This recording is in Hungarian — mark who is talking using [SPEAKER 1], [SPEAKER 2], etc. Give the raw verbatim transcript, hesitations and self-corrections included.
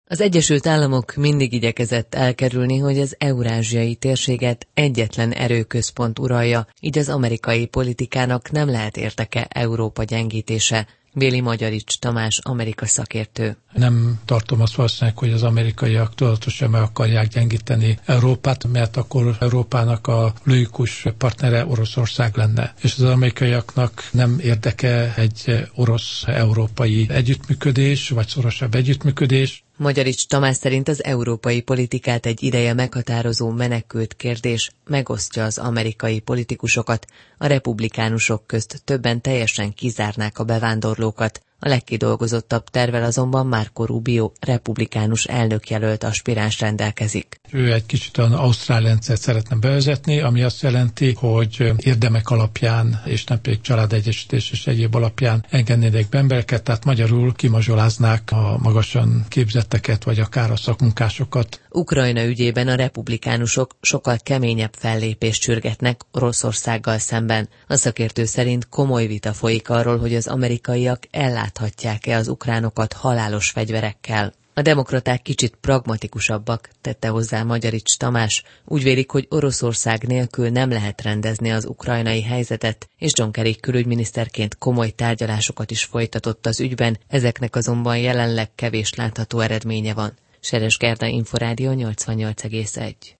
[SPEAKER 1] Az Egyesült Államok mindig igyekezett elkerülni, hogy az eurázsiai térséget egyetlen erőközpont uralja, így az amerikai politikának nem lehet érdeke Európa gyengítése, véli Magyarics Tamás, Amerika szakértő.
[SPEAKER 2] Nem tartom azt valószínűleg, hogy az amerikaiak tudatosan meg akarják gyengíteni Európát, mert akkor Európának a logikus partnere Oroszország lenne. És az amerikaiaknak nem érdeke egy orosz-európai együttműködés, vagy szorosabb együttműködés.
[SPEAKER 1] Magyarics Tamás szerint az európai politikát egy ideje meghatározó menekült kérdés megosztja az amerikai politikusokat, a republikánusok közt többen teljesen kizárnák a bevándorlókat. A legkidolgozottabb tervvel azonban Marco Rubio, republikánus elnökjelölt aspiráns rendelkezik.
[SPEAKER 2] Ő egy kicsit olyan ausztrál rendszert szeretne bevezetni, ami azt jelenti, hogy érdemek alapján, és nem pedig családegyesítés és egyéb alapján engednének be embereket, tehát magyarul kimazsoláznák a magasan képzetteket, vagy akár a szakmunkásokat.
[SPEAKER 1] Ukrajna ügyében a republikánusok sokkal keményebb fellépést sürgetnek Oroszországgal szemben. A szakértő szerint komoly vita folyik arról, hogy az amerikaiak elláthatják-e az ukránokat halálos fegyverekkel. A demokraták kicsit pragmatikusabbak, tette hozzá Magyarics Tamás. Úgy vélik, hogy Oroszország nélkül nem lehet rendezni az ukrajnai helyzetet, és John Kerry külügyminiszterként komoly tárgyalásokat is folytatott az ügyben, ezeknek azonban jelenleg kevés látható eredménye van. Seres Gerda, Inforádió nyolcvannyolc egész egy.